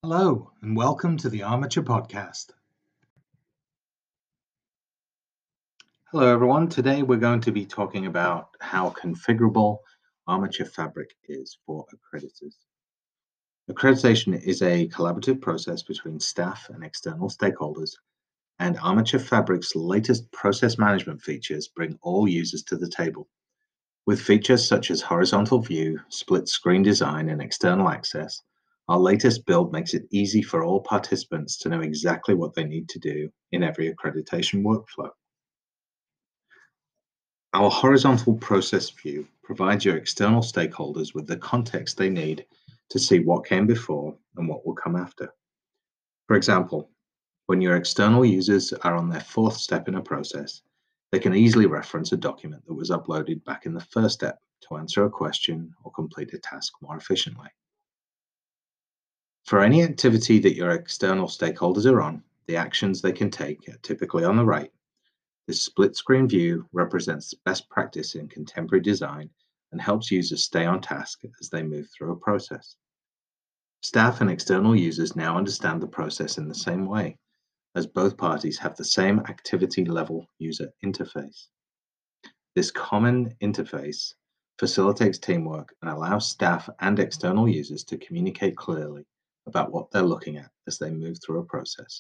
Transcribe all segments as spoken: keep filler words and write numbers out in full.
Hello, and welcome to the Armature Podcast. Hello, everyone. Today we're going to be talking about how configurable Armature Fabric is for accreditors. Accreditation is a collaborative process between staff and external stakeholders, and Armature Fabric's latest process management features bring all users to the table. With features such as horizontal view, split screen design, and external access, our latest build makes it easy for all participants to know exactly what they need to do in every accreditation workflow. Our horizontal process view provides your external stakeholders with the context they need to see what came before and what will come after. For example, when your external users are on their fourth step in a process, they can easily reference a document that was uploaded back in the first step to answer a question or complete a task more efficiently. For any activity that your external stakeholders are on, the actions they can take are typically on the right. This split screen view represents best practice in contemporary design and helps users stay on task as they move through a process. Staff and external users now understand the process in the same way, as both parties have the same activity level user interface. This common interface facilitates teamwork and allows staff and external users to communicate clearly about what they're looking at as they move through a process.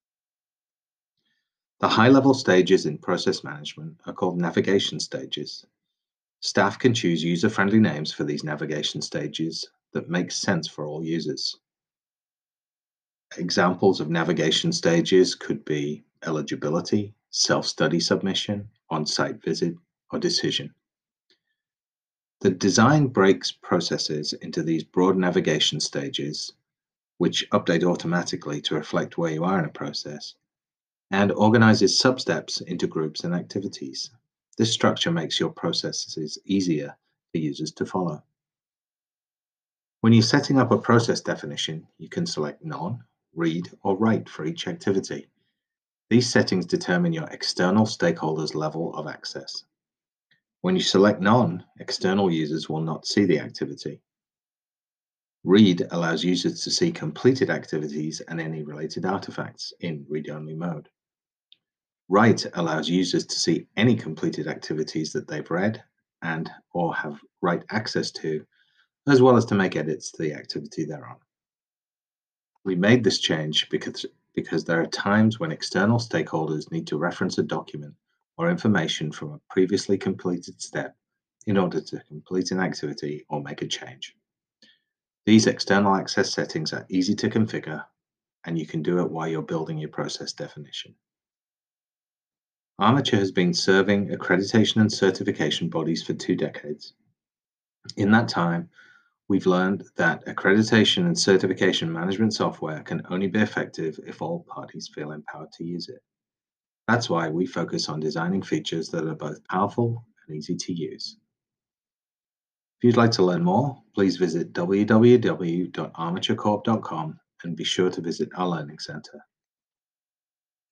The high-level stages in process management are called navigation stages. Staff can choose user-friendly names for these navigation stages that make sense for all users. Examples of navigation stages could be eligibility, self-study submission, on-site visit, or decision. The design breaks processes into these broad navigation stages, which update automatically to reflect where you are in a process, and organizes sub-steps into groups and activities. This structure makes your processes easier for users to follow. When you're setting up a process definition, you can select None, Read, or Write for each activity. These settings determine your external stakeholders' level of access. When you select None, external users will not see the activity. Read allows users to see completed activities and any related artifacts in read-only mode. Write allows users to see any completed activities that they've read and or have write access to, as well as to make edits to the activity they're on. We made this change because, because there are times when external stakeholders need to reference a document or information from a previously completed step in order to complete an activity or make a change. These external access settings are easy to configure, and you can do it while you're building your process definition. Armature has been serving accreditation and certification bodies for two decades. In that time, we've learned that accreditation and certification management software can only be effective if all parties feel empowered to use it. That's why we focus on designing features that are both powerful and easy to use. If you'd like to learn more, please visit w w w dot armature corp dot com and be sure to visit our Learning Center.